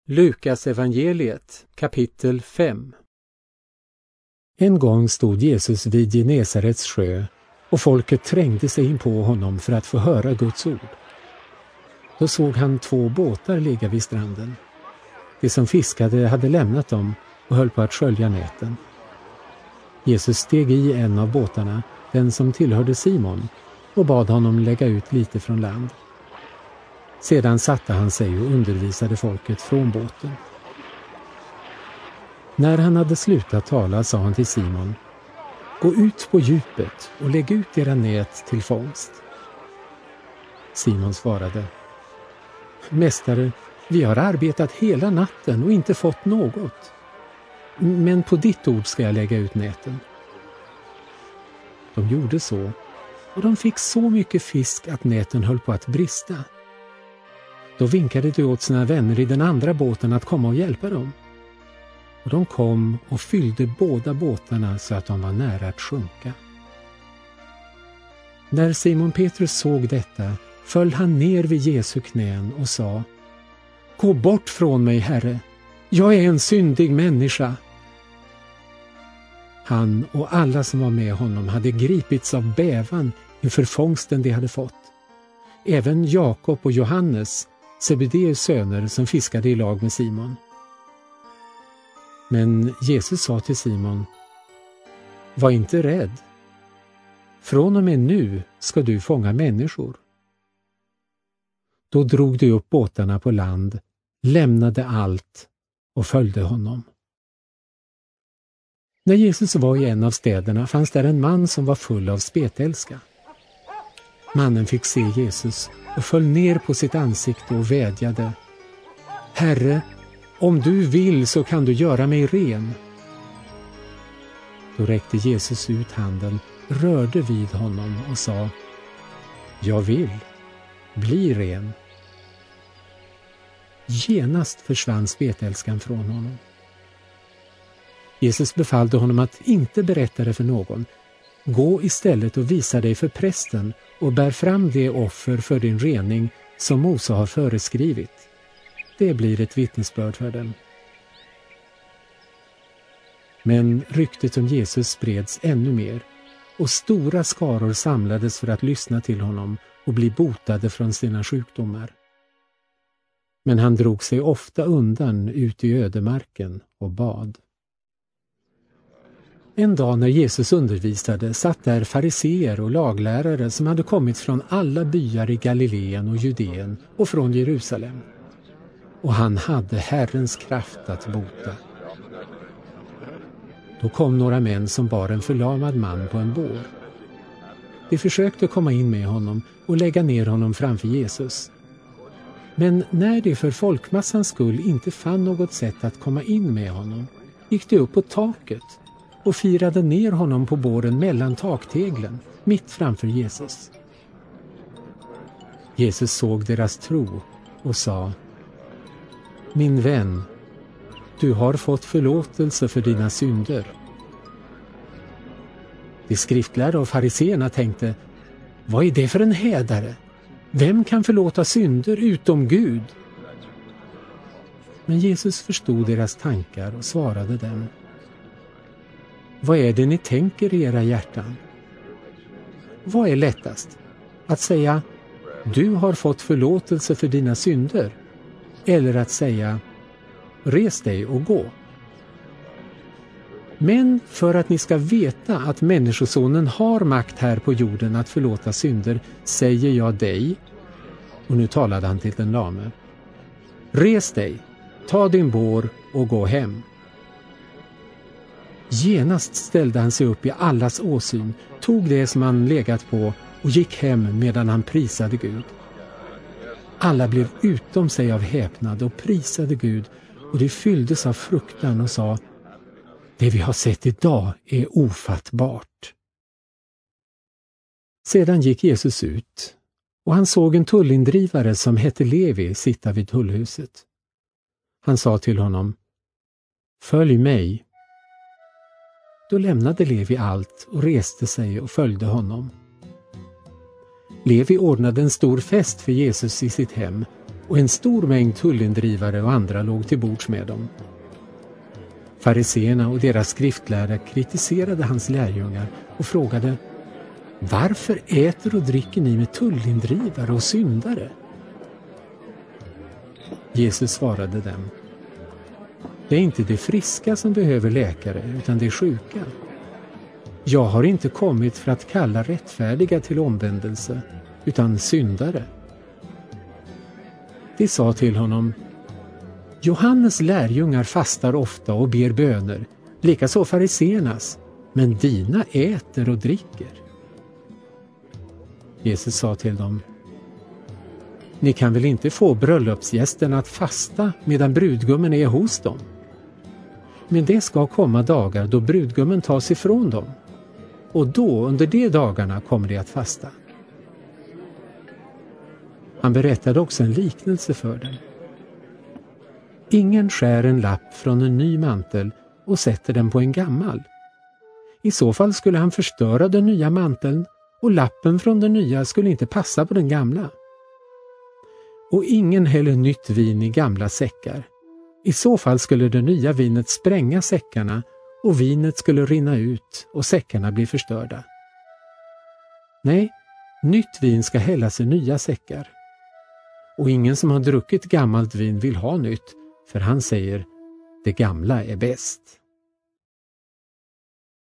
Lukas evangeliet kapitel 5. En gång stod Jesus vid Genesarets sjö och folket trängde sig in på honom för att få höra Guds ord. Då såg han 2 båtar ligga vid stranden. De som fiskade hade lämnat dem och höll på att skölja näten. Jesus steg i en av båtarna, den som tillhörde Simon, och bad honom lägga ut lite från land. Sedan satte han sig och undervisade folket från båten. När han hade slutat tala sa han till Simon: "Gå ut på djupet och lägg ut era nät till fångst." Simon svarade: "Mästare, vi har arbetat hela natten och inte fått något. Men på ditt ord ska jag lägga ut näten." De gjorde så, och de fick så mycket fisk att näten höll på att brista. Då vinkade de åt sina vänner i den andra båten att komma och hjälpa dem. Och de kom och fyllde båda båtarna så att de var nära att sjunka. När Simon Petrus såg detta föll han ner vid Jesu knän och sa: "Gå bort från mig, Herre, jag är en syndig människa." Han och alla som var med honom hade gripits av bävan inför fångsten de hade fått. Även Jakob och Johannes, Sebedeus söner, som fiskade i lag med Simon. Men Jesus sa till Simon: "Var inte rädd. Från och med nu ska du fånga människor." Då drog de upp båtarna på land, lämnade allt och följde honom. När Jesus var i en av städerna fanns där en man som var full av spetälska. Mannen fick se Jesus och föll ner på sitt ansikte och vädjade: "Herre, om du vill så kan du göra mig ren." Då räckte Jesus ut handen, rörde vid honom och sa: "Jag vill, bli ren." Genast försvann spetälskan från honom. Jesus befallde honom att inte berätta det för någon. "Gå istället och visa dig för prästen och bär fram det offer för din rening som Mose har föreskrivit. Det blir ett vittnesbörd för dem." Men ryktet om Jesus spreds ännu mer, och stora skaror samlades för att lyssna till honom och bli botade från sina sjukdomar. Men han drog sig ofta undan ut i ödemarken och bad. En dag när Jesus undervisade satt där fariseer och laglärare som hade kommit från alla byar i Galileen och Judeen och från Jerusalem. Och han hade Herrens kraft att bota. Då kom några män som bar en förlamad man på en bår. De försökte komma in med honom och lägga ner honom framför Jesus. Men när de för folkmassans skull inte fann något sätt att komma in med honom, gick de upp på taket och firade ner honom på båren mellan takteglen, mitt framför Jesus. Jesus såg deras tro och sa: "Min vän, du har fått förlåtelse för dina synder." De skriftlärda och fariseerna tänkte: "Vad är det för en hädare? Vem kan förlåta synder utom Gud?" Men Jesus förstod deras tankar och svarade dem: "Vad är det ni tänker i era hjärtan? Vad är lättast? Att säga: du har fått förlåtelse för dina synder, eller att säga: res dig och gå? Men för att ni ska veta att Människosonen har makt här på jorden att förlåta synder, säger jag dig," och nu talade han till den lame, "res dig, ta din bår och gå hem." Genast ställde han sig upp i allas åsyn, tog det som han legat på och gick hem medan han prisade Gud. Alla blev utom sig av häpnad och prisade Gud, och de fylldes av fruktan och sa: "Det vi har sett idag är ofattbart." Sedan gick Jesus ut, och han såg en tullindrivare som hette Levi sitta vid tullhuset. Han sa till honom: "Följ mig." Då lämnade Levi allt och reste sig och följde honom. Levi ordnade en stor fest för Jesus i sitt hem, och en stor mängd tullindrivare och andra låg till bords med dem. Fariseerna och deras skriftlärare kritiserade hans lärjungar och frågade: varför äter och dricker ni med tullindrivare och syndare? Jesus svarade dem: det är inte de friska som behöver läkare, utan de sjuka. Jag har inte kommit för att kalla rättfärdiga till omvändelse, utan syndare. De sa till honom: Johannes lärjungar fastar ofta och ber böner, likaså fariseernas, men dina äter och dricker. Jesus sa till dem: ni kan väl inte få bröllopsgästerna att fasta medan brudgummen är hos dem? Men det ska komma dagar då brudgummen tas ifrån dem, och då under de dagarna kommer de att fasta. Han berättade också en liknelse för dem. Ingen skär en lapp från en ny mantel och sätter den på en gammal. I så fall skulle han förstöra den nya manteln, och lappen från den nya skulle inte passa på den gamla. Och ingen häller nytt vin i gamla säckar. I så fall skulle det nya vinet spränga säckarna, och vinet skulle rinna ut och säckarna bli förstörda. Nej, nytt vin ska hällas i nya säckar. Och ingen som har druckit gammalt vin vill ha nytt, för han säger: det gamla är bäst.